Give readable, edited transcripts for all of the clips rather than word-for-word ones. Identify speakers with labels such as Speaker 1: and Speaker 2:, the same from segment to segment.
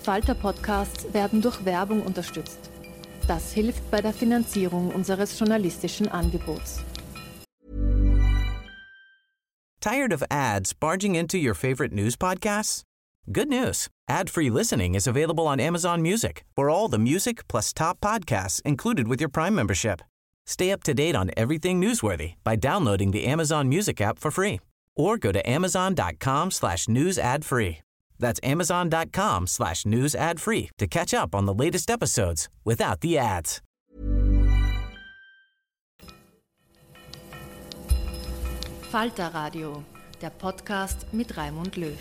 Speaker 1: Falter-Podcasts werden durch Werbung unterstützt. Das hilft bei der Finanzierung unseres journalistischen Angebots.
Speaker 2: Tired of ads barging into your favorite news podcasts? Good news. Ad-free listening is available on Amazon Music for all the music plus top podcasts included with your Prime membership. Stay up to date on everything newsworthy by downloading the Amazon Music app for free or go to amazon.com/news ad free. That's amazon.com/news ad free to catch up on the latest episodes without the ads.
Speaker 1: Falter Radio, der Podcast mit Raimund Löw.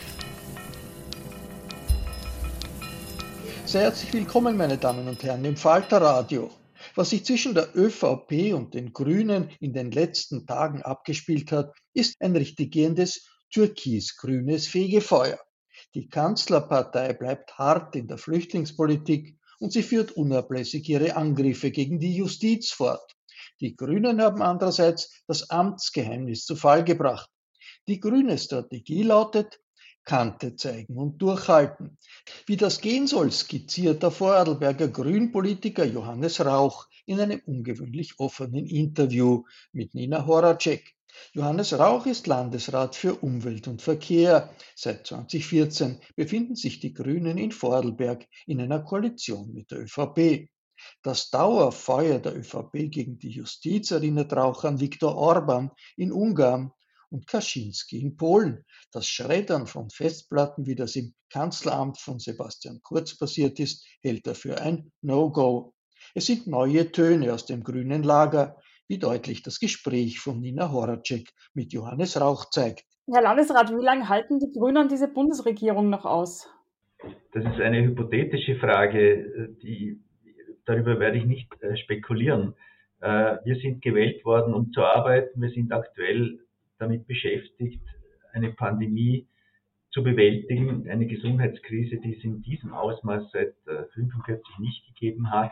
Speaker 3: Sehr herzlich willkommen, meine Damen und Herren, im Falter Radio. Was sich zwischen der ÖVP und den Grünen in den letzten Tagen abgespielt hat, ist ein richtig gehendes türkis-grünes Fegefeuer. Die Kanzlerpartei bleibt hart in der Flüchtlingspolitik und sie führt unablässig ihre Angriffe gegen die Justiz fort. Die Grünen haben andererseits das Amtsgeheimnis zu Fall gebracht. Die grüne Strategie lautet: Kante zeigen und durchhalten. Wie das gehen soll, skizziert der Vorarlberger Grünpolitiker Johannes Rauch in einem ungewöhnlich offenen Interview mit Nina Horacek. Johannes Rauch ist Landesrat für Umwelt und Verkehr. Seit 2014 befinden sich die Grünen in Vorarlberg in einer Koalition mit der ÖVP. Das Dauerfeuer der ÖVP gegen die Justiz erinnert Rauch an Viktor Orban in Ungarn und Kaczynski in Polen. Das Schreddern von Festplatten, wie das im Kanzleramt von Sebastian Kurz passiert ist, hält er für ein No-Go. Es sind neue Töne aus dem grünen Lager, wie deutlich das Gespräch von Nina Horacek mit Johannes Rauch zeigt.
Speaker 4: Herr Landesrat, wie lange halten die Grünen diese Bundesregierung noch aus?
Speaker 5: Das ist eine hypothetische Frage, darüber werde ich nicht spekulieren. Wir sind gewählt worden, um zu arbeiten. Wir sind aktuell damit beschäftigt, eine Pandemie zu bewältigen, eine Gesundheitskrise, die es in diesem Ausmaß seit 1945 nicht gegeben hat.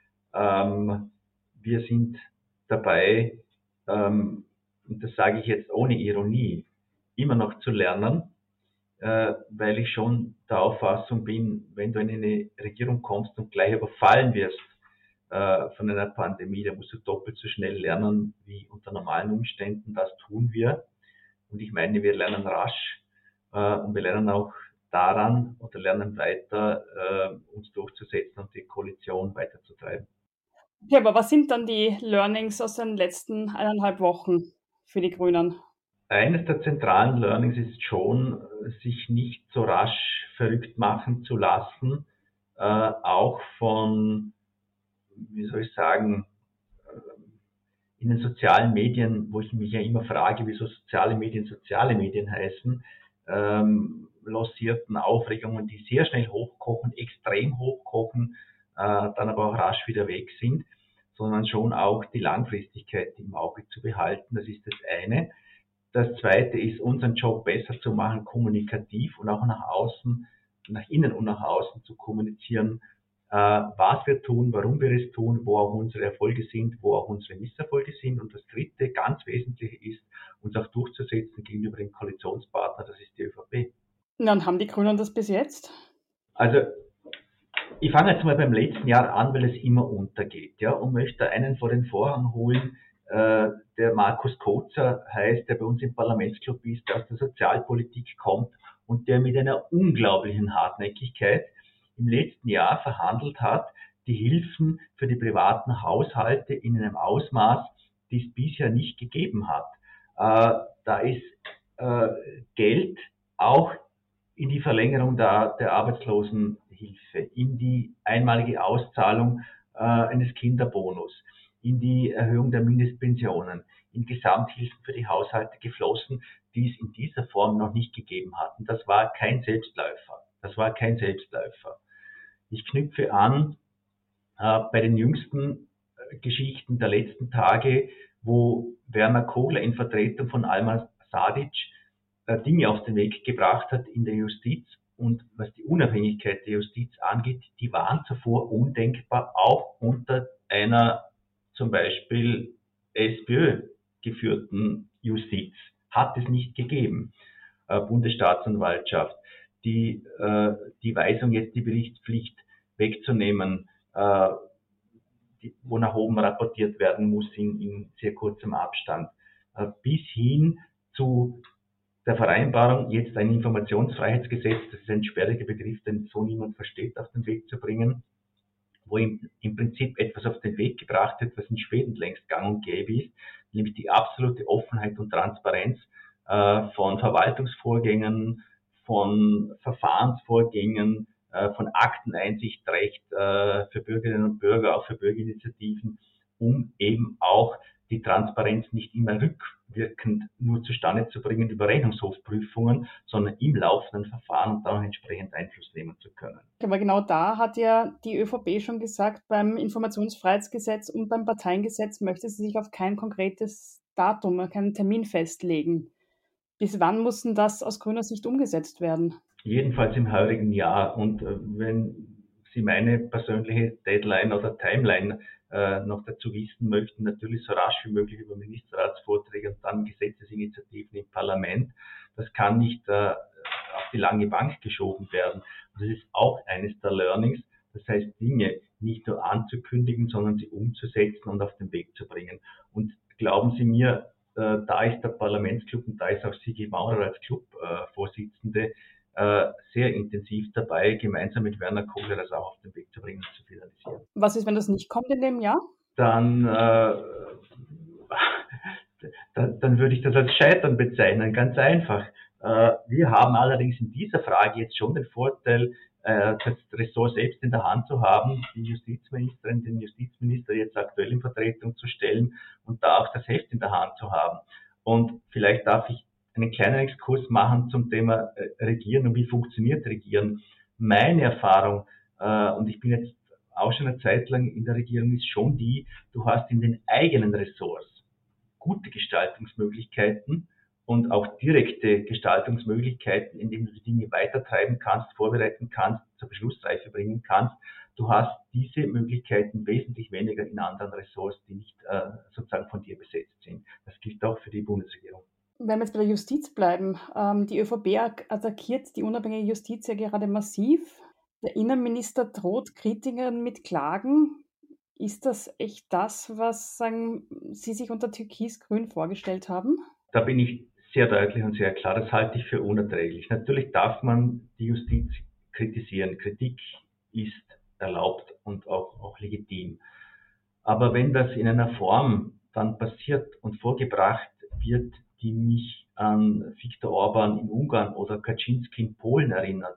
Speaker 5: Wir sind dabei, und das sage ich jetzt ohne Ironie, immer noch zu lernen, weil ich schon der Auffassung bin, wenn du in eine Regierung kommst und gleich überfallen wirst von einer Pandemie, da musst du doppelt so schnell lernen wie unter normalen Umständen. Das tun wir. Und ich meine, wir lernen rasch und wir lernen auch daran oder lernen weiter, uns durchzusetzen und die Koalition weiterzutreiben.
Speaker 4: Ja, aber was sind dann die Learnings aus den letzten 1,5 Wochen für die Grünen?
Speaker 5: Eines der zentralen Learnings ist schon, sich nicht so rasch verrückt machen zu lassen, auch von, wie soll ich sagen, in den sozialen Medien, wo ich mich ja immer frage, wieso soziale Medien heißen, lancierten Aufregungen, die sehr schnell hochkochen, extrem hochkochen, dann aber auch rasch wieder weg sind, sondern schon auch die Langfristigkeit im Auge zu behalten. Das ist das eine. Das zweite ist, unseren Job besser zu machen, kommunikativ und auch nach außen, nach innen und nach außen zu kommunizieren, was wir tun, warum wir es tun, wo auch unsere Erfolge sind, wo auch unsere Misserfolge sind. Und das dritte, ganz wesentliche ist, uns auch durchzusetzen gegenüber dem Koalitionspartner, das ist die ÖVP.
Speaker 4: Und dann haben die Grünen das bis jetzt?
Speaker 5: Also, ich fange jetzt mal beim letzten Jahr an, weil es immer untergeht, ja, und möchte einen vor den Vorhang holen, der Markus Kozer heißt, der bei uns im Parlamentsclub ist, der aus der Sozialpolitik kommt und der mit einer unglaublichen Hartnäckigkeit im letzten Jahr verhandelt hat, die Hilfen für die privaten Haushalte in einem Ausmaß, die es bisher nicht gegeben hat. Da ist Geld auch in die Verlängerung der Arbeitslosenhilfe, in die einmalige Auszahlung eines Kinderbonus, in die Erhöhung der Mindestpensionen, in Gesamthilfen für die Haushalte geflossen, die es in dieser Form noch nicht gegeben hat. Und das war kein Selbstläufer. Ich knüpfe an bei den jüngsten Geschichten der letzten Tage, wo Werner Kogler in Vertretung von Alma Sadic Dinge auf den Weg gebracht hat in der Justiz. Und was die Unabhängigkeit der Justiz angeht, die waren zuvor undenkbar, auch unter einer zum Beispiel SPÖ geführten Justiz. Hat es nicht gegeben. Bundesstaatsanwaltschaft. die Weisung, jetzt die Berichtspflicht wegzunehmen, wo nach oben rapportiert werden muss in sehr kurzem Abstand, bis hin zu der Vereinbarung, jetzt ein Informationsfreiheitsgesetz, das ist ein sperriger Begriff, den so niemand versteht, auf den Weg zu bringen, wo im Prinzip etwas auf den Weg gebracht wird, was in Schweden längst gang und gäbe ist, nämlich die absolute Offenheit und Transparenz von Verwaltungsvorgängen, von Verfahrensvorgängen, von Akteneinsichtrecht für Bürgerinnen und Bürger, auch für Bürgerinitiativen, um eben auch die Transparenz nicht immer rückwirkend nur zustande zu bringen über Rechnungshofprüfungen, sondern im laufenden Verfahren und dann entsprechend Einfluss nehmen zu können.
Speaker 4: Aber genau da hat ja die ÖVP schon gesagt, beim Informationsfreiheitsgesetz und beim Parteiengesetz möchte sie sich auf kein konkretes Datum, keinen Termin festlegen. Bis wann muss denn das aus grüner Sicht umgesetzt werden?
Speaker 5: Jedenfalls im heurigen Jahr. Und wenn Sie meine persönliche Deadline oder Timeline noch dazu wissen möchten, natürlich so rasch wie möglich über Ministerratsvorträge und dann Gesetzesinitiativen im Parlament. Das kann nicht auf die lange Bank geschoben werden. Und das ist auch eines der Learnings. Das heißt, Dinge nicht nur anzukündigen, sondern sie umzusetzen und auf den Weg zu bringen. Und glauben Sie mir, da ist der Parlamentsclub und da ist auch Sigi Maurer als Clubvorsitzende sehr intensiv dabei, gemeinsam mit Werner Kogler das auch auf den Weg zu bringen und zu finalisieren.
Speaker 4: Was ist, wenn das nicht kommt in dem Jahr?
Speaker 5: Dann würde ich das als Scheitern bezeichnen, ganz einfach. Wir haben allerdings in dieser Frage jetzt schon den Vorteil, das Ressort selbst in der Hand zu haben, die Justizministerin, den Justizminister jetzt aktuell in Vertretung zu stellen und da auch das Heft in der Hand zu haben. Und vielleicht darf ich einen kleinen Exkurs machen zum Thema Regieren und wie funktioniert Regieren. Meine Erfahrung, und ich bin jetzt auch schon eine Zeit lang in der Regierung, ist schon die, du hast in den eigenen Ressorts gute Gestaltungsmöglichkeiten und auch direkte Gestaltungsmöglichkeiten, indem du die Dinge weitertreiben kannst, vorbereiten kannst, zur Beschlussreife bringen kannst. Du hast diese Möglichkeiten wesentlich weniger in anderen Ressorts, die nicht sozusagen von dir besetzt sind. Das gilt auch für die Bundesregierung.
Speaker 4: Wenn wir jetzt bei der Justiz bleiben, die ÖVP attackiert die unabhängige Justiz ja gerade massiv. Der Innenminister droht Kritikern mit Klagen. Ist das echt das, was Sie sich unter Türkis-Grün vorgestellt haben?
Speaker 5: Da bin ich sehr deutlich und sehr klar. Das halte ich für unerträglich. Natürlich darf man die Justiz kritisieren. Kritik ist erlaubt und auch legitim. Aber wenn das in einer Form dann passiert und vorgebracht wird, die mich an Viktor Orban in Ungarn oder Kaczynski in Polen erinnert,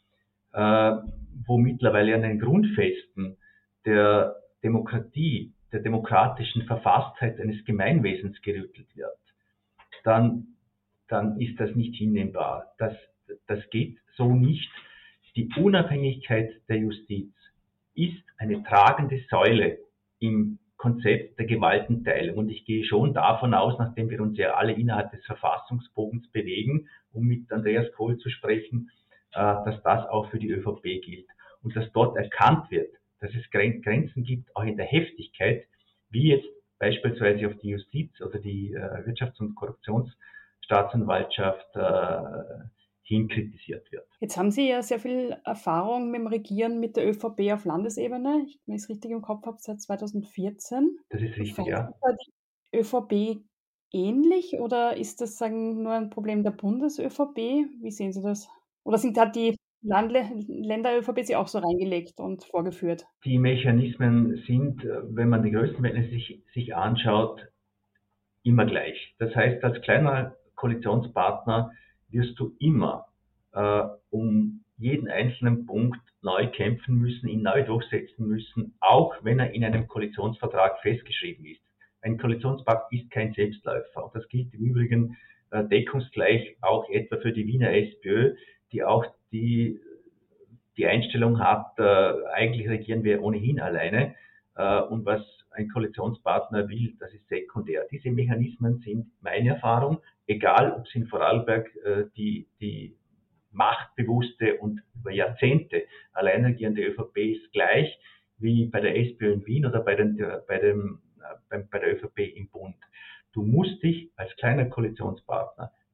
Speaker 5: wo mittlerweile an den Grundfesten der Demokratie, der demokratischen Verfasstheit eines Gemeinwesens gerüttelt wird, dann ist das nicht hinnehmbar. Das geht so nicht. Die Unabhängigkeit der Justiz ist eine tragende Säule im Konzept der Gewaltenteilung. Und ich gehe schon davon aus, nachdem wir uns ja alle innerhalb des Verfassungsbogens bewegen, um mit Andreas Kohl zu sprechen, dass das auch für die ÖVP gilt. Und dass dort erkannt wird, dass es Grenzen gibt, auch in der Heftigkeit, wie jetzt beispielsweise auf die Justiz oder die Wirtschafts- und Korruptionsstaatsanwaltschaft hinkritisiert wird.
Speaker 4: Jetzt haben Sie ja sehr viel Erfahrung mit dem Regieren mit der ÖVP auf Landesebene. Wenn ich es richtig im Kopf habe, seit 2014.
Speaker 5: Das ist richtig, ja.
Speaker 4: Ist die ÖVP ähnlich oder ist das nur ein Problem der Bundes-ÖVP? Wie sehen Sie das? Oder hat die Länder-ÖVP sie auch so reingelegt und vorgeführt?
Speaker 5: Die Mechanismen sind, wenn man die Größenverhältnisse sich anschaut, immer gleich. Das heißt, als kleiner Koalitionspartner wirst du immer um jeden einzelnen Punkt neu kämpfen müssen, ihn neu durchsetzen müssen, auch wenn er in einem Koalitionsvertrag festgeschrieben ist. Ein Koalitionspakt ist kein Selbstläufer. Und das gilt im Übrigen deckungsgleich auch etwa für die Wiener SPÖ, die auch die Einstellung hat, eigentlich regieren wir ohnehin alleine. Und was ein Koalitionspartner will, das ist sekundär. Diese Mechanismen sind meine Erfahrung, egal ob es in Vorarlberg die machtbewusste und über Jahrzehnte allein regierende ÖVP ist, gleich wie bei der SPÖ in Wien oder bei der ÖVP im Bund. Du musst dich als kleiner Koalitionspartner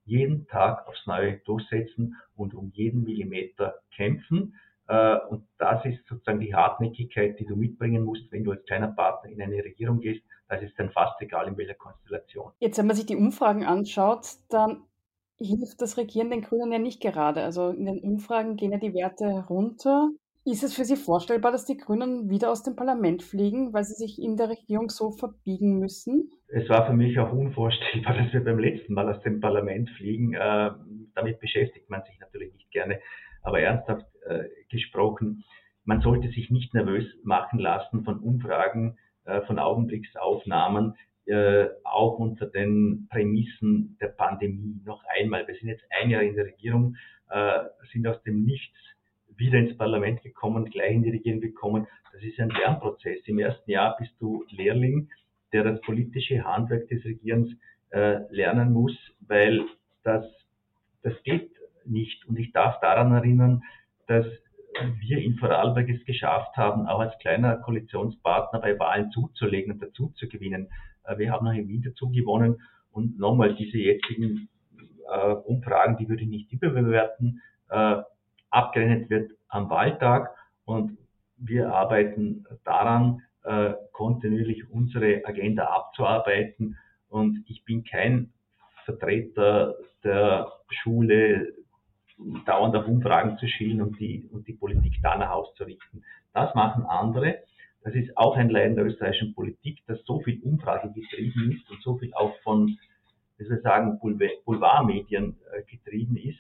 Speaker 5: jeden Tag aufs Neue durchsetzen und um jeden Millimeter kämpfen. Und das ist sozusagen die Hartnäckigkeit, die du mitbringen musst, wenn du als kleiner Partner in eine Regierung gehst. Das ist dann fast egal, in welcher Konstellation.
Speaker 4: Jetzt, wenn man sich die Umfragen anschaut, dann hilft das Regieren den Grünen ja nicht gerade. Also in den Umfragen gehen ja die Werte runter. Ist es für Sie vorstellbar, dass die Grünen wieder aus dem Parlament fliegen, weil sie sich in der Regierung so verbiegen müssen?
Speaker 5: Es war für mich auch unvorstellbar, dass wir beim letzten Mal aus dem Parlament fliegen. Damit beschäftigt man sich natürlich nicht gerne. Aber ernsthaft gesprochen, man sollte sich nicht nervös machen lassen von Umfragen, von Augenblicksaufnahmen, auch unter den Prämissen der Pandemie. Noch einmal, wir sind jetzt ein Jahr in der Regierung, sind aus dem Nichts wieder ins Parlament gekommen, gleich in die Regierung gekommen. Das ist ein Lernprozess. Im ersten Jahr bist du Lehrling, der das politische Handwerk des Regierens lernen muss, weil das geht nicht. Und ich darf daran erinnern, dass wir in Vorarlberg es geschafft haben, auch als kleiner Koalitionspartner bei Wahlen zuzulegen und dazu zu gewinnen. Wir haben auch in Wien dazu gewonnen und nochmal diese jetzigen Umfragen, die würde ich nicht überbewerten. Abgerechnet wird am Wahltag und wir arbeiten daran, kontinuierlich unsere Agenda abzuarbeiten. Und ich bin kein Vertreter der Schule, dauernd auf Umfragen zu schielen und die Politik danach auszurichten. Das machen andere. Das ist auch ein Leiden der österreichischen Politik, dass so viel Umfrage getrieben ist und so viel auch von, wie soll ich sagen, Boulevardmedien getrieben ist.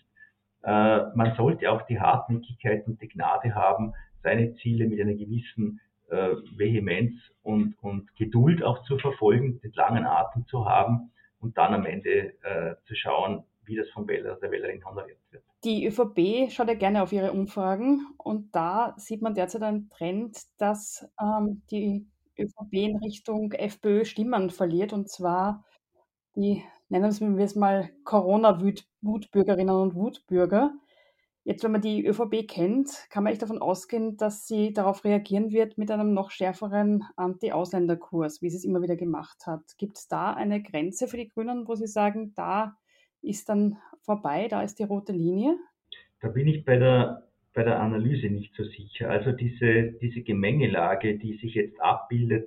Speaker 5: Man sollte auch die Hartnäckigkeit und die Gnade haben, seine Ziele mit einer gewissen Vehemenz und Geduld auch zu verfolgen, den langen Atem zu haben und dann am Ende zu schauen, wie das vom Wähler oder der Wählerin honoriert wird.
Speaker 4: Die ÖVP schaut ja gerne auf ihre Umfragen und da sieht man derzeit einen Trend, dass die ÖVP in Richtung FPÖ Stimmen verliert, und zwar die, nennen wir es mal, Corona-Wutbürgerinnen und Wutbürger. Jetzt, wenn man die ÖVP kennt, kann man echt davon ausgehen, dass sie darauf reagieren wird mit einem noch schärferen Anti-Ausländer-Kurs, wie sie es immer wieder gemacht hat. Gibt es da eine Grenze für die Grünen, wo sie sagen, da ist dann vorbei, da ist die rote Linie?
Speaker 5: Da bin ich bei der Analyse nicht so sicher. Also diese Gemengelage, die sich jetzt abbildet,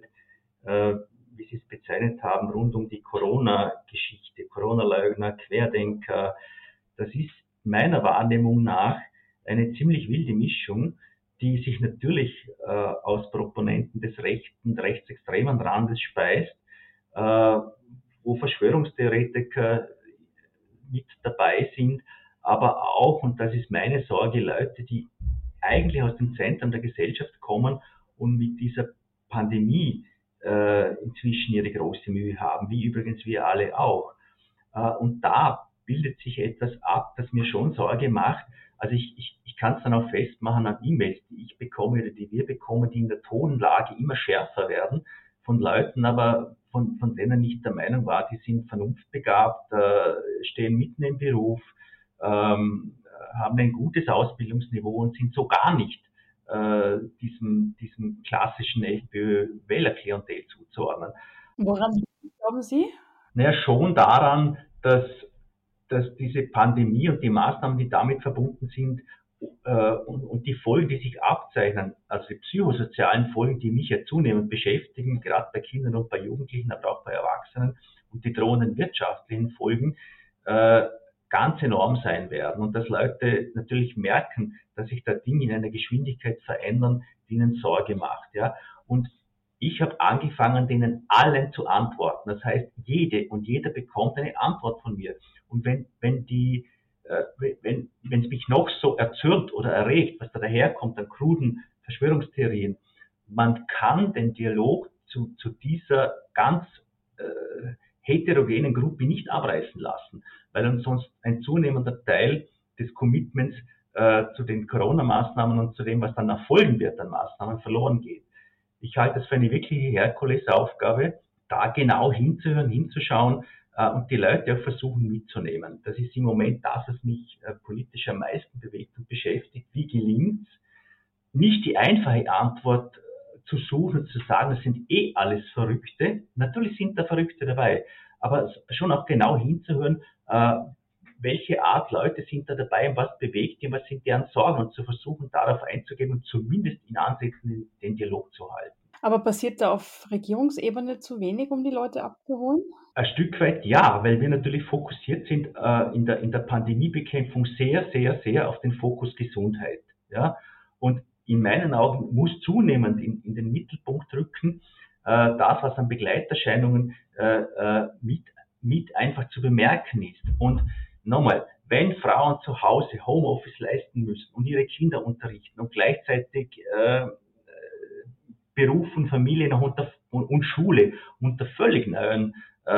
Speaker 5: wie Sie es bezeichnet haben, rund um die Corona-Geschichte, Corona-Leugner, Querdenker, das ist meiner Wahrnehmung nach eine ziemlich wilde Mischung, die sich natürlich aus Proponenten des rechten, rechtsextremen Randes speist, wo Verschwörungstheoretiker mit dabei sind, aber auch, und das ist meine Sorge, Leute, die eigentlich aus dem Zentrum der Gesellschaft kommen und mit dieser Pandemie inzwischen ihre große Mühe haben, wie übrigens wir alle auch. Und da bildet sich etwas ab, das mir schon Sorge macht. Also ich kann es dann auch festmachen an E-Mails, die ich bekomme oder die wir bekommen, die in der Tonlage immer schärfer werden, von Leuten, aber von denen ich der Meinung war, die sind vernunftbegabt, stehen mitten im Beruf, haben ein gutes Ausbildungsniveau und sind so gar nicht diesem klassischen FPÖ-Wählerklientel zuzuordnen.
Speaker 4: Woran glauben Sie?
Speaker 5: Naja, schon daran, dass diese Pandemie und die Maßnahmen, die damit verbunden sind, und die Folgen, die sich abzeichnen, also die psychosozialen Folgen, die mich ja zunehmend beschäftigen, gerade bei Kindern und bei Jugendlichen, aber auch bei Erwachsenen, und die drohenden wirtschaftlichen Folgen, ganz enorm sein werden und dass Leute natürlich merken, dass sich da Dinge in einer Geschwindigkeit verändern, die ihnen Sorge macht. Ja? Und ich habe angefangen, denen allen zu antworten. Das heißt, jede und jeder bekommt eine Antwort von mir. Und wenn es mich noch so erzürnt oder erregt, was da daherkommt an kruden Verschwörungstheorien, man kann den Dialog zu dieser ganz heterogenen Gruppe nicht abreißen lassen, weil uns sonst ein zunehmender Teil des Commitments zu den Corona-Maßnahmen und zu dem, was dann erfolgen wird an Maßnahmen, verloren geht. Ich halte es für eine wirkliche Herkulesaufgabe, da genau hinzuhören, hinzuschauen und die Leute auch versuchen mitzunehmen. Das ist im Moment das, was mich politisch am meisten bewegt und beschäftigt. Wie gelingt es, nicht die einfache Antwort zu suchen, zu sagen, das sind eh alles Verrückte. Natürlich sind da Verrückte dabei, aber schon auch genau hinzuhören, welche Art Leute sind da dabei und was bewegt die, was sind deren Sorgen und zu versuchen, darauf einzugehen und zumindest in Ansätzen den Dialog zu halten.
Speaker 4: Aber passiert da auf Regierungsebene zu wenig, um die Leute abzuholen?
Speaker 5: Ein Stück weit ja, weil wir natürlich fokussiert sind in der Pandemiebekämpfung sehr auf den Fokus Gesundheit. Ja? Und in meinen Augen muss zunehmend in den Mittelpunkt rücken, das, was an Begleiterscheinungen mit einfach zu bemerken ist. Und nochmal, wenn Frauen zu Hause Homeoffice leisten müssen und ihre Kinder unterrichten und gleichzeitig Beruf und Familie und Schule unter völlig neuen,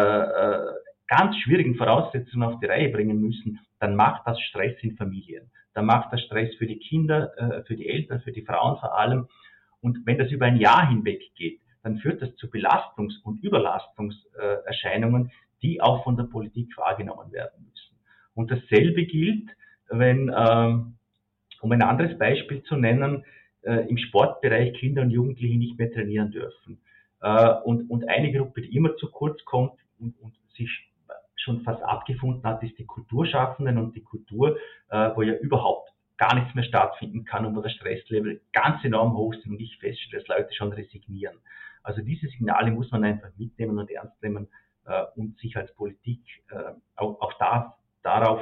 Speaker 5: ganz schwierigen Voraussetzungen auf die Reihe bringen müssen, dann macht das Stress in Familien. Dann macht das Stress für die Kinder, für die Eltern, für die Frauen vor allem. Und wenn das über ein Jahr hinweg geht, dann führt das zu Belastungs- und Überlastungserscheinungen, die auch von der Politik wahrgenommen werden müssen. Und dasselbe gilt, wenn, um ein anderes Beispiel zu nennen, im Sportbereich Kinder und Jugendliche nicht mehr trainieren dürfen. Und eine Gruppe, die immer zu kurz kommt und sich schon fast abgefunden hat, ist die Kulturschaffenden und die Kultur, wo ja überhaupt gar nichts mehr stattfinden kann und wo das Stresslevel ganz enorm hoch ist und ich feststelle, dass Leute schon resignieren. Also diese Signale muss man einfach mitnehmen und ernst nehmen und sich als Politik auch darauf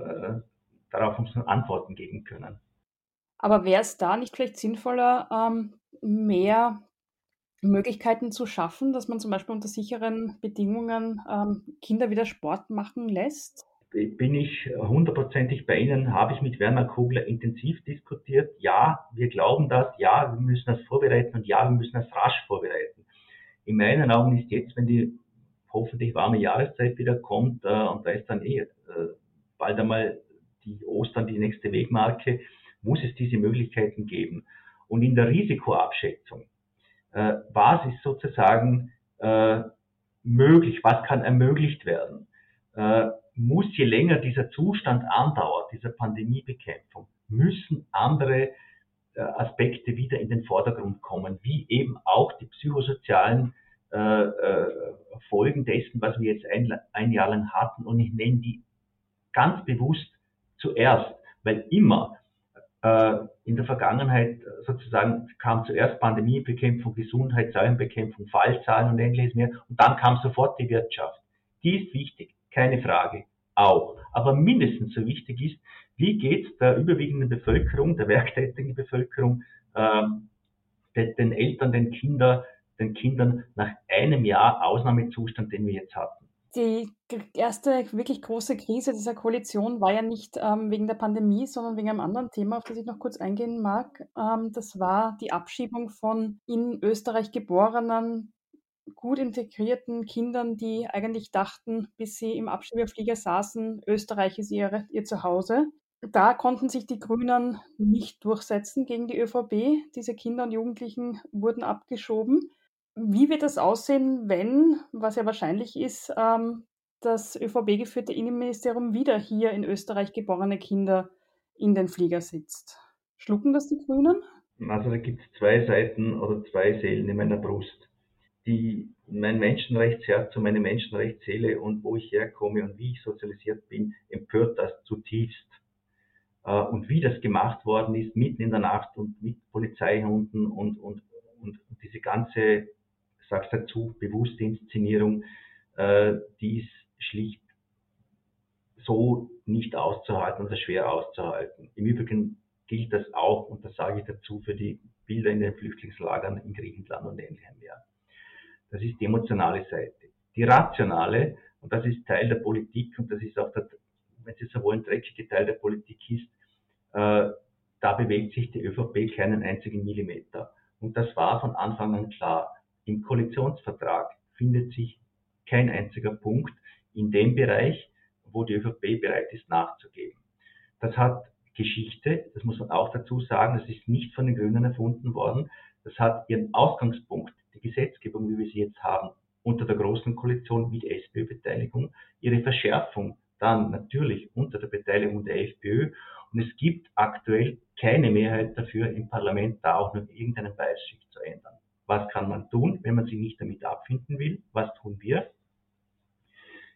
Speaker 5: muss man Antworten geben können.
Speaker 4: Aber wäre es da nicht vielleicht sinnvoller, mehr Möglichkeiten zu schaffen, dass man zum Beispiel unter sicheren Bedingungen Kinder wieder Sport machen lässt?
Speaker 5: Bin ich hundertprozentig bei Ihnen, habe ich mit Werner Kogler intensiv diskutiert. Ja, wir glauben das, ja, wir müssen das vorbereiten und ja, wir müssen das rasch vorbereiten. In meinen Augen ist jetzt, wenn die hoffentlich warme Jahreszeit wieder kommt und da ist dann bald einmal die Ostern die nächste Wegmarke, muss es diese Möglichkeiten geben. Und in der Risikoabschätzung, was ist sozusagen möglich, was kann ermöglicht werden, muss je länger dieser Zustand andauert, dieser Pandemiebekämpfung, müssen andere Aspekte wieder in den Vordergrund kommen, wie eben auch die psychosozialen Folgen dessen, was wir jetzt ein Jahr lang hatten. Und ich nenne die ganz bewusst zuerst, weil immer in der Vergangenheit sozusagen kam zuerst Pandemiebekämpfung, Gesundheit, Seuchenbekämpfung, Fallzahlen und ähnliches mehr und dann kam sofort die Wirtschaft. Die ist wichtig, keine Frage, auch. Aber mindestens so wichtig ist, wie geht es der überwiegenden Bevölkerung, der werktätigen Bevölkerung, den Eltern, den Kindern nach einem Jahr Ausnahmezustand, den wir jetzt hatten.
Speaker 4: Die erste wirklich große Krise dieser Koalition war ja nicht wegen der Pandemie, sondern wegen einem anderen Thema, auf das ich noch kurz eingehen mag. Das war die Abschiebung von in Österreich geborenen, gut integrierten Kindern, die eigentlich dachten, bis sie im Abschiebeflieger saßen, Österreich ist ihr Zuhause. Da konnten sich die Grünen nicht durchsetzen gegen die ÖVP. Diese Kinder und Jugendlichen wurden abgeschoben. Wie wird das aussehen, wenn, was ja wahrscheinlich ist, das ÖVP-geführte Innenministerium wieder hier in Österreich geborene Kinder in den Flieger sitzt? Schlucken das die Grünen?
Speaker 5: Also da gibt es zwei Seiten oder zwei Seelen in meiner Brust. Mein Menschenrechtsherz und meine Menschenrechtsseele und wo ich herkomme und wie ich sozialisiert bin, empört das zutiefst. Und wie das gemacht worden ist, mitten in der Nacht und mit Polizeihunden und diese ganze, ich sag's dazu, bewusste Inszenierung, die ist schlicht so nicht auszuhalten oder schwer auszuhalten. Im Übrigen gilt das auch, und das sage ich dazu, für die Bilder in den Flüchtlingslagern in Griechenland und ähnlichem mehr. Das ist die emotionale Seite. Die rationale, und das ist Teil der Politik, und das ist auch der, wenn Sie so wollen, dreckige Teil der Politik ist, da bewegt sich die ÖVP keinen einzigen Millimeter. Und das war von Anfang an klar. Im Koalitionsvertrag findet sich kein einziger Punkt in dem Bereich, wo die ÖVP bereit ist nachzugeben. Das hat Geschichte, das muss man auch dazu sagen, das ist nicht von den Grünen erfunden worden. Das hat ihren Ausgangspunkt, die Gesetzgebung, wie wir sie jetzt haben, unter der Großen Koalition mit SPÖ-Beteiligung, ihre Verschärfung dann natürlich unter der Beteiligung der FPÖ. Und es gibt aktuell keine Mehrheit dafür im Parlament, da auch nur irgendeinen Weißschiff zu ändern. Was kann man tun, wenn man sich nicht damit abfinden will? Was tun wir?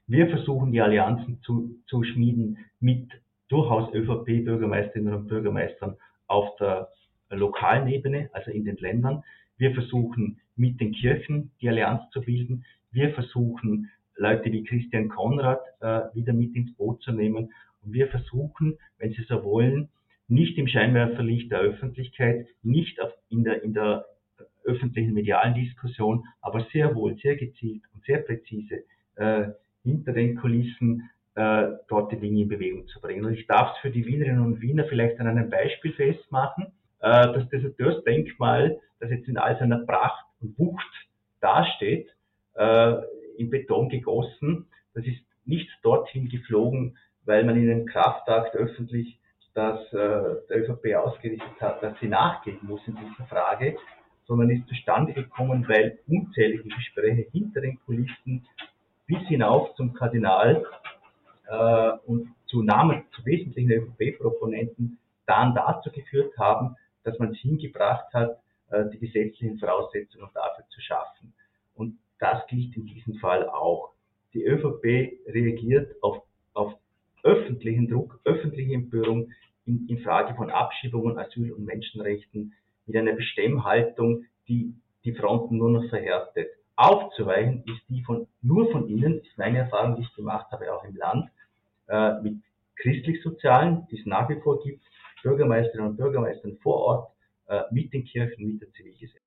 Speaker 5: Wir versuchen die Allianzen zu schmieden mit durchaus ÖVP-Bürgermeisterinnen und Bürgermeistern auf der lokalen Ebene, also in den Ländern. Wir versuchen mit den Kirchen die Allianz zu bilden. Wir versuchen Leute wie Christian Konrad wieder mit ins Boot zu nehmen. Und wir versuchen, wenn Sie so wollen, nicht im Scheinwerferlicht der Öffentlichkeit, nicht in der öffentlichen medialen Diskussion, aber sehr wohl, sehr gezielt und sehr präzise hinter den Kulissen dort die Dinge in Bewegung zu bringen. Und ich darf es für die Wienerinnen und Wiener vielleicht an einem Beispiel festmachen. Das Deserteursdenkmal, das jetzt in all seiner Pracht und Wucht dasteht, in Beton gegossen, das ist nicht dorthin geflogen, weil man in einem Kraftakt öffentlich das der ÖVP ausgerichtet hat, dass sie nachgeben muss in dieser Frage, sondern ist zustande gekommen, weil unzählige Gespräche hinter den Kulissen bis hinauf zum Kardinal und zu wesentlichen ÖVP-Proponenten dann dazu geführt haben, dass man es hingebracht hat, die gesetzlichen Voraussetzungen dafür zu schaffen. Und das gilt in diesem Fall auch. Die ÖVP reagiert auf öffentlichen Druck, öffentliche Empörung in Frage von Abschiebungen, Asyl und Menschenrechten mit einer Bestemmhaltung, die die Fronten nur noch verhärtet. Aufzuweichen ist die nur von Ihnen, ist meine Erfahrung, die ich gemacht habe, auch im Land, mit christlich-sozialen, die es nach wie vor gibt, Bürgermeisterinnen und Bürgermeistern vor Ort, mit den Kirchen, mit der Zivilgesellschaft.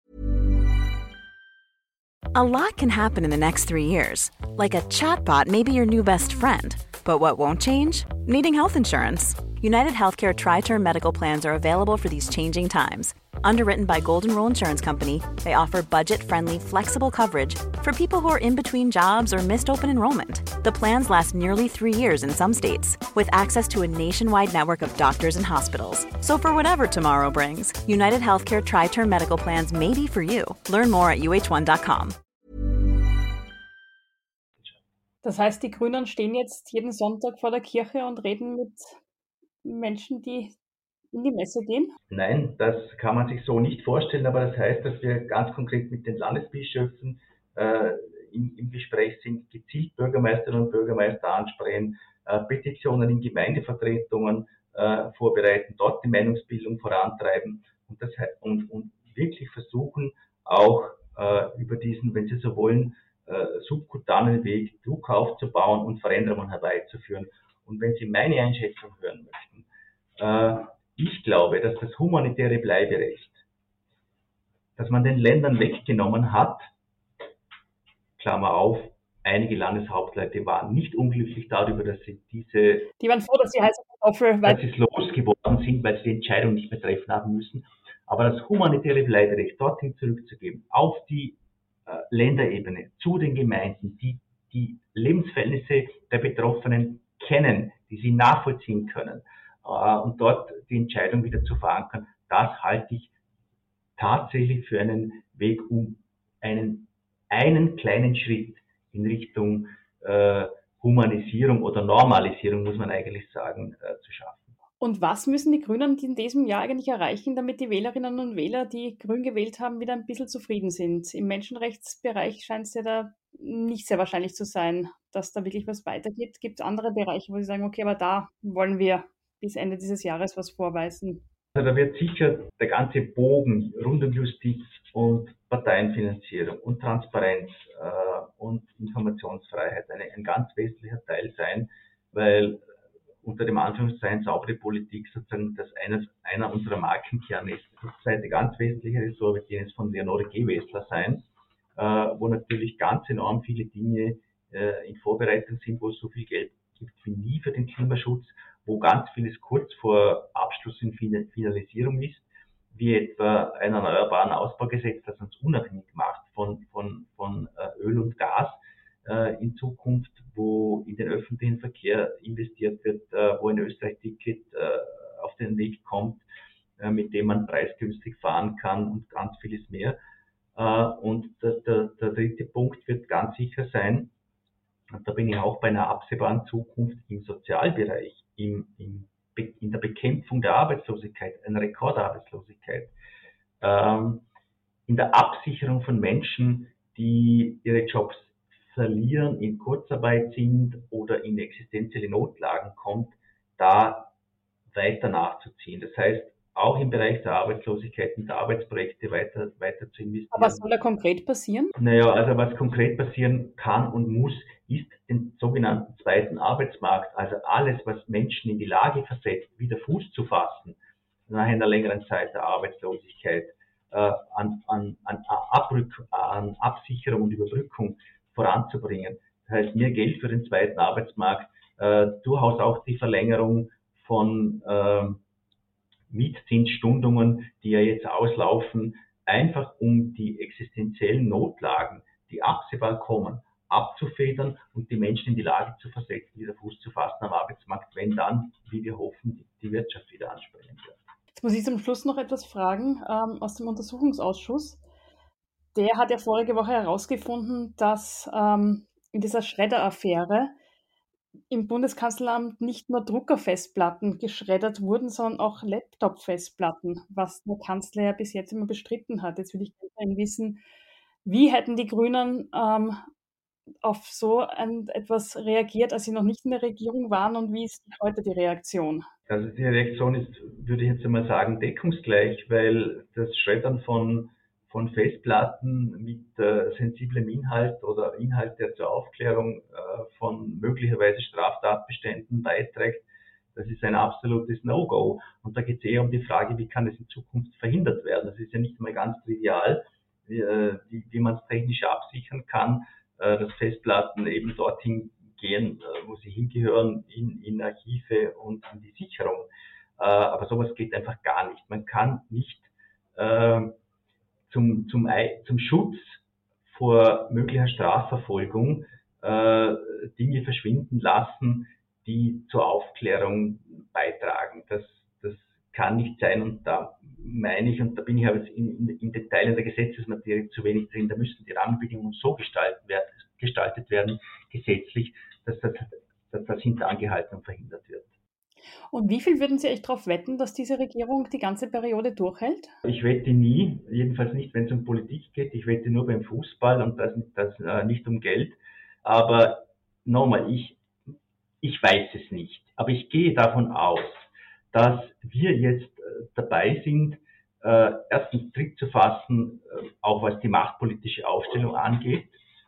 Speaker 6: A lot can happen in the next 3 years. Like a chatbot may be your new best friend. But what won't change? Needing health insurance. United Healthcare Tri-Term Medical Plans are available for these changing times. Underwritten by Golden Rule Insurance Company, they offer budget-friendly, flexible coverage for people who are in between jobs or missed open enrollment. The plans last nearly 3 years in some states, with access to a nationwide network of doctors and hospitals. So for whatever tomorrow brings, United Healthcare Tri-Term Medical Plans may be for you. Learn more at uh1.com.
Speaker 4: Das heißt, die Grünen stehen jetzt jeden Sonntag vor der Kirche und reden mit Menschen, die in die Messe gehen?
Speaker 5: Nein, das kann man sich so nicht vorstellen, aber das heißt, dass wir ganz konkret mit den Landesbischöfen im Gespräch sind, gezielt Bürgermeisterinnen und Bürgermeister ansprechen, Petitionen in Gemeindevertretungen vorbereiten, dort die Meinungsbildung vorantreiben und wirklich versuchen, auch über diesen, wenn Sie so wollen, subkutanen Weg Druck aufzubauen und Veränderungen herbeizuführen. Und wenn Sie meine Einschätzung hören möchten, ich glaube, dass das humanitäre Bleiberecht, das man den Ländern weggenommen hat, Klammer auf, einige Landeshauptleute waren nicht unglücklich darüber, dass sie
Speaker 4: Die waren froh, dass sie heiße Kartoffel,
Speaker 5: dass sie es losgeworden sind, weil sie die Entscheidung nicht mehr treffen haben müssen. Aber das humanitäre Bleiberecht dorthin zurückzugeben, auf die Länderebene, zu den Gemeinden, die die Lebensverhältnisse der Betroffenen kennen, die sie nachvollziehen können und dort die Entscheidung wieder zu verankern, das halte ich tatsächlich für einen Weg, um einen kleinen Schritt in Richtung Humanisierung oder Normalisierung, muss man eigentlich sagen, zu schaffen.
Speaker 4: Und was müssen die Grünen in diesem Jahr eigentlich erreichen, damit die Wählerinnen und Wähler, die Grün gewählt haben, wieder ein bisschen zufrieden sind? Im Menschenrechtsbereich scheint es ja da nicht sehr wahrscheinlich zu sein, dass da wirklich was weitergeht. Gibt es andere Bereiche, wo Sie sagen, okay, aber da wollen wir bis Ende dieses Jahres was vorweisen?
Speaker 5: Also da wird sicher der ganze Bogen rund um Justiz und Parteienfinanzierung und Transparenz und Informationsfreiheit ein ganz wesentlicher Teil sein, weil unter dem Anführungszeichen saubere Politik sozusagen das einer unserer Markenkerne ist. Das ist eine ganz wesentliche Ressort, wird jenes von Leonore Gewessler sein, wo natürlich ganz enorm viele Dinge in Vorbereitung sind, wo es so viel Geld gibt wie nie für den Klimaschutz, wo ganz vieles kurz vor Abschluss in Finalisierung ist, wie etwa ein erneuerbaren Ausbaugesetz, das uns unabhängig macht von Öl und Gas in Zukunft, wo in den öffentlichen Verkehr investiert wird, wo ein Österreich-Ticket auf den Weg kommt, mit dem man preisgünstig fahren kann und ganz vieles mehr. Und der dritte Punkt wird ganz sicher sein, und da bin ich auch bei einer absehbaren Zukunft im Sozialbereich, in der Bekämpfung der Arbeitslosigkeit, einer Rekordarbeitslosigkeit, in der Absicherung von Menschen, die ihre Jobs verlieren, in Kurzarbeit sind oder in existenzielle Notlagen kommt, da weiter nachzuziehen. Das heißt, auch im Bereich der Arbeitslosigkeit und der Arbeitsprojekte weiter zu investieren.
Speaker 4: Aber was soll da konkret passieren?
Speaker 5: Naja, also was konkret passieren kann und muss, ist den sogenannten zweiten Arbeitsmarkt, also alles, was Menschen in die Lage versetzt, wieder Fuß zu fassen, nach einer längeren Zeit der Arbeitslosigkeit, an Absicherung und Überbrückung voranzubringen. Das heißt, mehr Geld für den zweiten Arbeitsmarkt, durchaus auch die Verlängerung von Mietzinsstundungen, die ja jetzt auslaufen, einfach um die existenziellen Notlagen, die absehbar kommen, abzufedern und die Menschen in die Lage zu versetzen, wieder Fuß zu fassen am Arbeitsmarkt, wenn dann, wie wir hoffen, die Wirtschaft wieder anspringen wird.
Speaker 4: Jetzt muss ich zum Schluss noch etwas fragen aus dem Untersuchungsausschuss. Der hat ja vorige Woche herausgefunden, dass in dieser Schredder-Affäre im Bundeskanzleramt nicht nur Druckerfestplatten geschreddert wurden, sondern auch Laptop-Festplatten, was der Kanzler ja bis jetzt immer bestritten hat. Jetzt würde ich gerne wissen, wie hätten die Grünen auf so etwas reagiert, als sie noch nicht in der Regierung waren, und wie ist heute die Reaktion?
Speaker 5: Also die Reaktion ist, würde ich jetzt einmal sagen, deckungsgleich, weil das Schreddern von Festplatten mit sensiblem Inhalt oder Inhalt, der zur Aufklärung von möglicherweise Straftatbeständen beiträgt, das ist ein absolutes No-Go. Und da geht es eher um die Frage, wie kann es in Zukunft verhindert werden. Das ist ja nicht mal ganz trivial, wie man es technisch absichern kann, dass Festplatten eben dorthin gehen, wo sie hingehören, in Archive und in die Sicherung. Aber sowas geht einfach gar nicht. Man kann nicht zum Schutz vor möglicher Strafverfolgung Dinge verschwinden lassen, die zur Aufklärung beitragen. Das kann nicht sein, und da meine ich, und da bin ich aber in Details der Gesetzesmaterie zu wenig drin, da müssen die Rahmenbedingungen so gestaltet werden, gesetzlich, dass das hinterangehalten und verhindert wird.
Speaker 4: Und wie viel würden Sie echt darauf wetten, dass diese Regierung die ganze Periode durchhält?
Speaker 5: Ich wette nie, jedenfalls nicht, wenn es um Politik geht. Ich wette nur beim Fußball, und das nicht um Geld. Aber nochmal, ich weiß es nicht. Aber ich gehe davon aus, dass wir jetzt dabei sind, erstens Tritt zu fassen, auch was die machtpolitische Aufstellung angeht,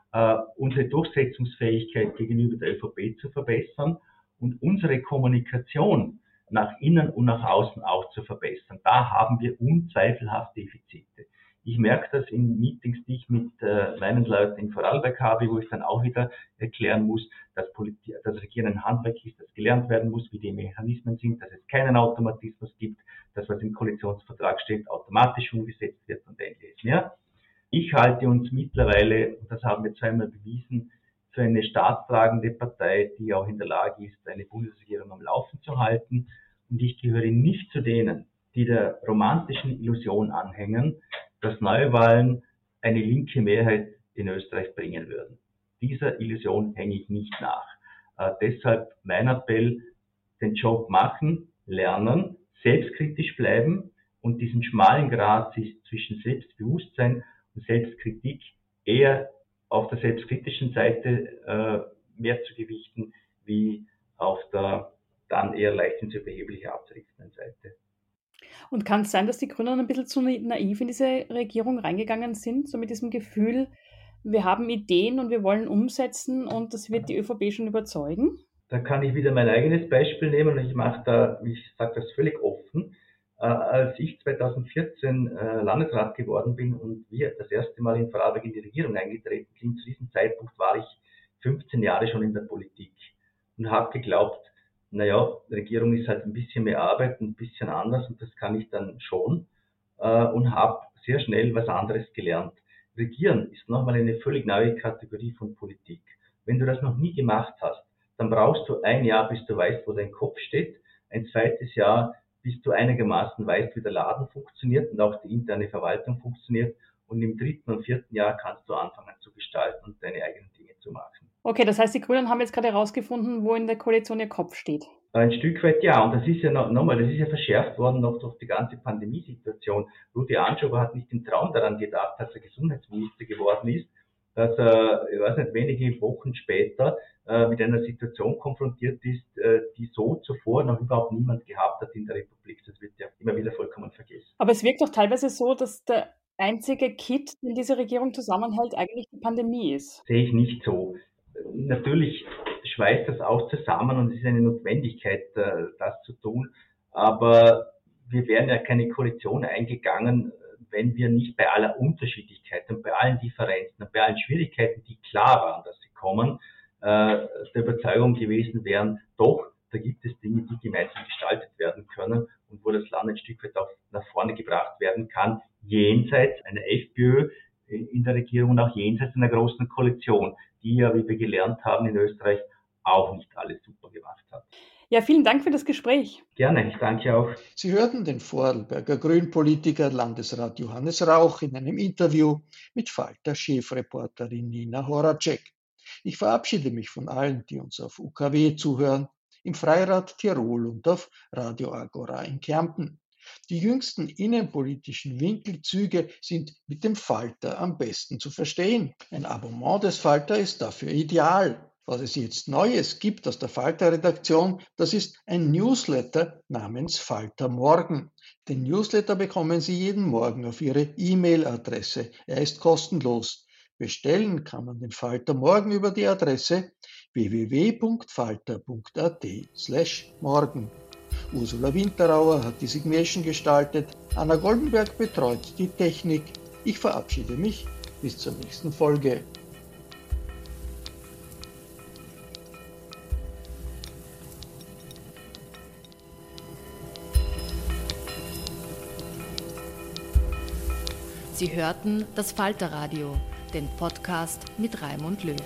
Speaker 5: unsere Durchsetzungsfähigkeit gegenüber der ÖVP zu verbessern und unsere Kommunikation nach innen und nach außen auch zu verbessern. Da haben wir unzweifelhaft Defizite. Ich merke das in Meetings, die ich mit meinen Leuten in Vorarlberg habe, wo ich dann auch wieder erklären muss, dass Regieren ein Handwerk ist, das gelernt werden muss, wie die Mechanismen sind, dass es keinen Automatismus gibt, dass was im Koalitionsvertrag steht, automatisch umgesetzt wird und ähnliches mehr. Ich halte uns mittlerweile, und das haben wir zweimal bewiesen, für eine staatstragende Partei, die auch in der Lage ist, eine Bundesregierung am Laufen zu halten. Und ich gehöre nicht zu denen, die der romantischen Illusion anhängen, dass Neuwahlen eine linke Mehrheit in Österreich bringen würden. Dieser Illusion hänge ich nicht nach. Deshalb mein Appell, den Job machen, lernen, selbstkritisch bleiben und diesen schmalen Grat zwischen Selbstbewusstsein und Selbstkritik eher auf der selbstkritischen Seite mehr zu gewichten, wie auf der dann eher leicht ins Überhebliche abzurichtenden Seite.
Speaker 4: Und kann es sein, dass die Grünen ein bisschen zu naiv in diese Regierung reingegangen sind, so mit diesem Gefühl, wir haben Ideen und wir wollen umsetzen und das wird die ÖVP schon überzeugen?
Speaker 5: Da kann ich wieder mein eigenes Beispiel nehmen, und ich sage das völlig offen. Als ich 2014 Landesrat geworden bin und wir das erste Mal in Vorarlberg in die Regierung eingetreten sind, zu diesem Zeitpunkt war ich 15 Jahre schon in der Politik und habe geglaubt, naja, Regierung ist halt ein bisschen mehr Arbeit, ein bisschen anders, und das kann ich dann schon, und habe sehr schnell was anderes gelernt. Regieren ist nochmal eine völlig neue Kategorie von Politik. Wenn du das noch nie gemacht hast, dann brauchst du ein Jahr, bis du weißt, wo dein Kopf steht, ein zweites Jahr, bis du einigermaßen weißt, wie der Laden funktioniert und auch die interne Verwaltung funktioniert, und im 3. und 4. Jahr kannst du anfangen zu gestalten und deine eigenen Dinge zu machen.
Speaker 4: Okay, das heißt, die Grünen haben jetzt gerade herausgefunden, wo in der Koalition ihr Kopf steht.
Speaker 5: Ein Stück weit ja, und das ist ja nochmal, das ist ja verschärft worden noch durch die ganze Pandemiesituation. Rudi Anschober hat nicht im Traum daran gedacht, als er Gesundheitsminister geworden ist, dass er, ich weiß nicht, wenige Wochen später mit einer Situation konfrontiert ist, die so zuvor noch überhaupt niemand gehabt hat in der Republik. Das wird ja immer wieder vollkommen vergessen.
Speaker 4: Aber es wirkt doch teilweise so, dass der einzige Kit, den diese Regierung zusammenhält, eigentlich die Pandemie ist.
Speaker 5: Sehe ich nicht so. Natürlich schweißt das auch zusammen und es ist eine Notwendigkeit, das zu tun. Aber wir wären ja keine Koalition eingegangen, wenn wir nicht bei aller Unterschiedlichkeit und bei allen Differenzen und bei allen Schwierigkeiten, die klar waren, dass sie kommen, der Überzeugung gewesen wären, doch, da gibt es Dinge, die gemeinsam gestaltet werden können und wo das Land ein Stück weit auch nach vorne gebracht werden kann, jenseits einer FPÖ in der Regierung und auch jenseits einer großen Koalition, die ja, wie wir gelernt haben in Österreich, auch nicht alles super gemacht hat.
Speaker 4: Ja, vielen Dank für das Gespräch.
Speaker 5: Gerne, ich danke auch.
Speaker 3: Sie hörten den Vorarlberger Grünpolitiker Landesrat Johannes Rauch in einem Interview mit Falter-Chefreporterin Nina Horacek. Ich verabschiede mich von allen, die uns auf UKW zuhören, im Freirad Tirol und auf Radio Agora in Kärnten. Die jüngsten innenpolitischen Winkelzüge sind mit dem Falter am besten zu verstehen. Ein Abonnement des Falter ist dafür ideal. Was es jetzt Neues gibt aus der Falter-Redaktion, das ist ein Newsletter namens Falter Morgen. Den Newsletter bekommen Sie jeden Morgen auf Ihre E-Mail-Adresse. Er ist kostenlos. Bestellen kann man den Falter Morgen über die Adresse www.falter.at/morgen. Ursula Winterauer hat die Signation gestaltet, Anna Goldenberg betreut die Technik. Ich verabschiede mich bis zur nächsten Folge.
Speaker 1: Sie hörten das Falterradio, den Podcast mit Raimund Löw.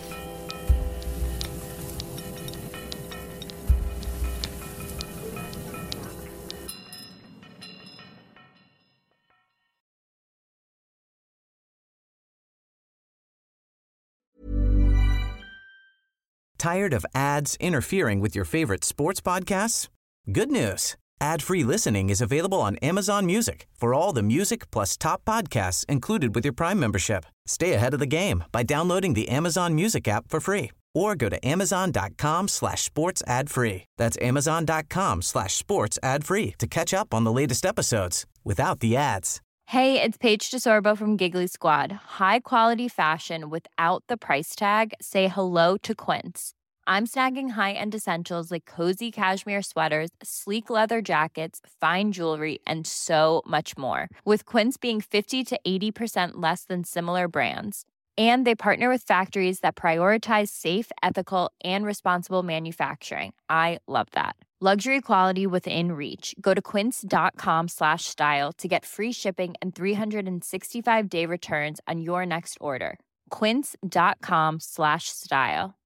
Speaker 2: Tired of ads interfering with your favorite sports podcasts? Good news. Ad-free listening is available on Amazon Music for all the music plus top podcasts included with your Prime membership. Stay ahead of the game by downloading the Amazon Music app for free or go to amazon.com/sports ad free. That's amazon.com/sports ad free to catch up on the latest episodes without the ads.
Speaker 7: Hey, it's Paige DeSorbo from Giggly Squad. High quality fashion without the price tag. Say hello to Quince. I'm snagging high-end essentials like cozy cashmere sweaters, sleek leather jackets, fine jewelry, and so much more. With Quince being 50 to 80% less than similar brands. And they partner with factories that prioritize safe, ethical, and responsible manufacturing. I love that. Luxury quality within reach. Go to quince.com/style to get free shipping and 365-day returns on your next order. Quince.com/style.